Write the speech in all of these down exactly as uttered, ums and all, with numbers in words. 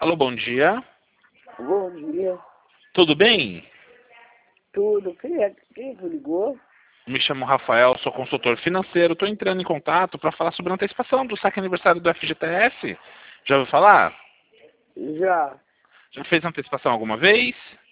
Alô, bom dia. Bom dia. Tudo bem? Tudo. Quem é quem que ligou? Me chamo Rafael, sou consultor financeiro. Estou entrando em contato para falar sobre a antecipação do saque aniversário do F G T S. Já ouviu falar? Já. Já fez antecipação alguma vez?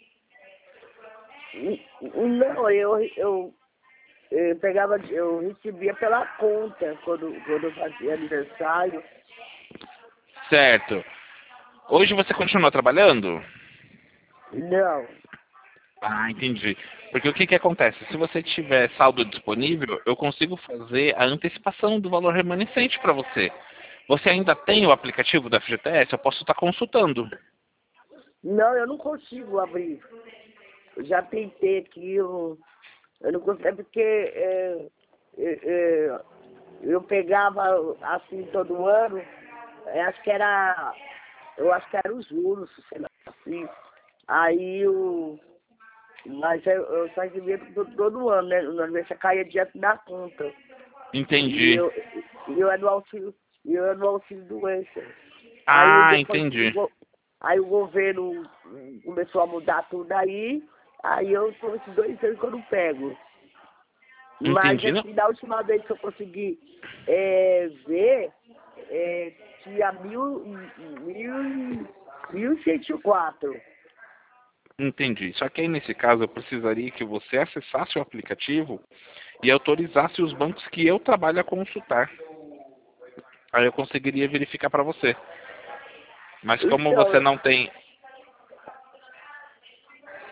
N- Não, eu, eu, eu pegava, eu recebia pela conta quando, quando eu fazia aniversário. Certo. Hoje você continua trabalhando? Não. Ah, entendi. Porque o que que acontece? Se você tiver saldo disponível, eu consigo fazer a antecipação do valor remanescente para você. Você ainda tem o aplicativo da F G T S? Eu posso estar consultando. Não, eu não consigo abrir. Eu já tentei aqui, eu, eu não consigo, é porque é, é, é, eu pegava assim todo ano, é, acho que era, eu acho que era os juros, sei lá, assim. Aí o Mas eu, eu só recebia todo, todo ano, né? O aniversário caía direto da conta. E Entendi. eu, e eu era do auxílio, e eu era do auxílio doença. Aí Ah, depois o entendi. go- aí o governo hum, começou a mudar tudo aí, aí eu tô esses dois anos que eu não pego. Mas Entendi. Não. assim, da última vez que eu consegui é, ver, é, tinha mil, mil, mil e cento e quatro. Entendi. Só que aí nesse caso eu precisaria que você acessasse o aplicativo e autorizasse os bancos que eu trabalho a consultar. Aí eu conseguiria verificar para você. Mas como você Então, não tem